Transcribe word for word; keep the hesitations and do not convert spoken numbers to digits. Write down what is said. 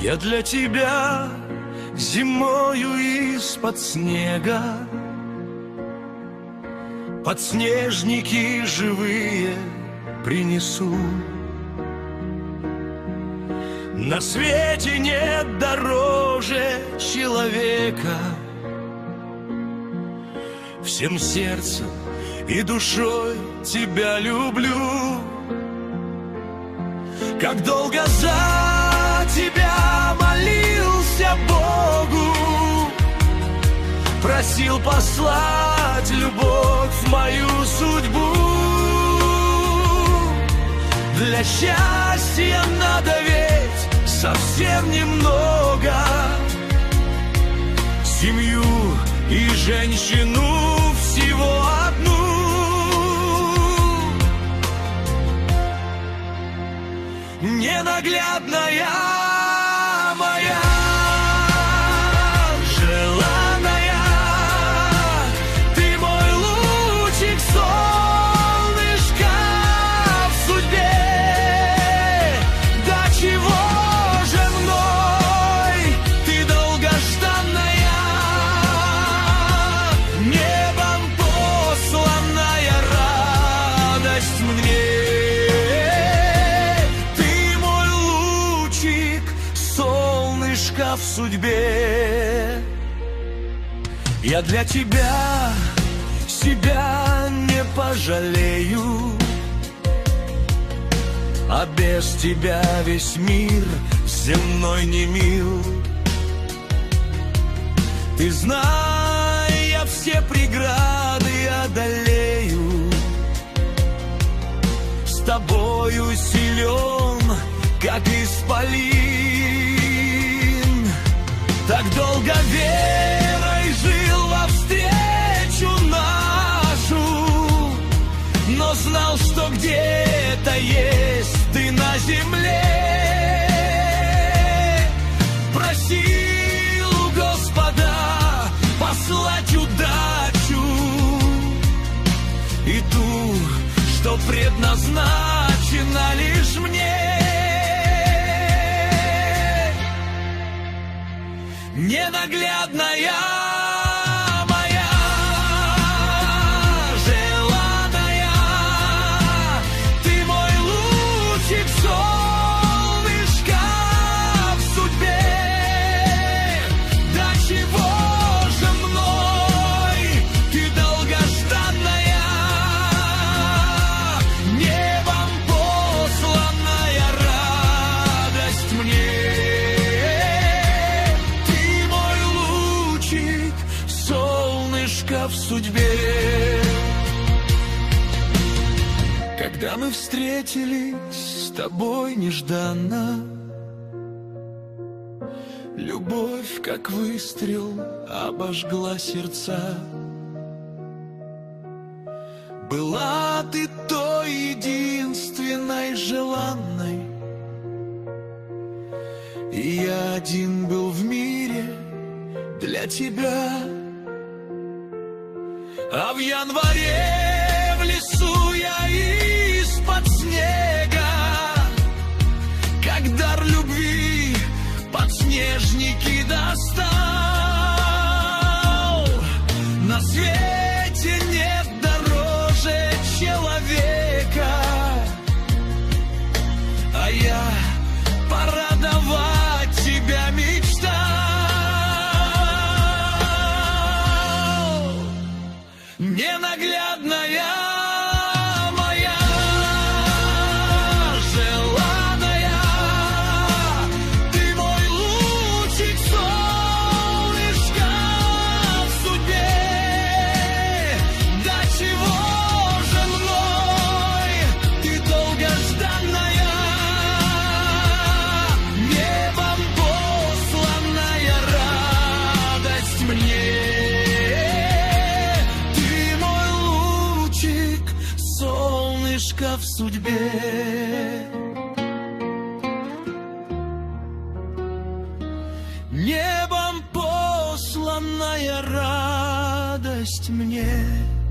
Я для тебя зимою из-под снега подснежники живые принесу. На свете нет дороже человека. Всем сердцем и душой тебя люблю. Как долго за тебя молился Богу, просил послать любовь в мою судьбу. Для счастья надо ведь совсем немного, семью и женщину всего одну. Ненаглядная моя, желанная, ты мой лучик, солнышко в судьбе. Да чего же мной ты долгожданная, небом посланная радость мне. В судьбе я для тебя себя не пожалею, а без тебя весь мир земной не мил. Ты знай, я все преграды одолею, с тобою силен, как исполин. Так долго верой жил во встречу нашу, но знал, что где-то есть ты на земле. Просил у Господа послать удачу и ту, что предназначена лишь мне. Ненаглядная моя, желанная, ты мой лучик, солнышко в судьбе. Да чего же мной ты долгожданная, небом посланная радость мне. В судьбе. Когда мы встретились с тобой нежданно, любовь, как выстрел, обожгла сердца. Была ты той единственной желанной, и я один был в мире для тебя. А в январе в лесу я из-под снега, как дар любви, подснежники достал. На свете нет дороже человека, а я порадовать тебя мечтал. Ненаглядная моя, желанная, ты мой лучик, солнышко в судьбе. Да чего же мной ты долгожданная, небом посланная радость мне. В судьбе небом посланная радость мне.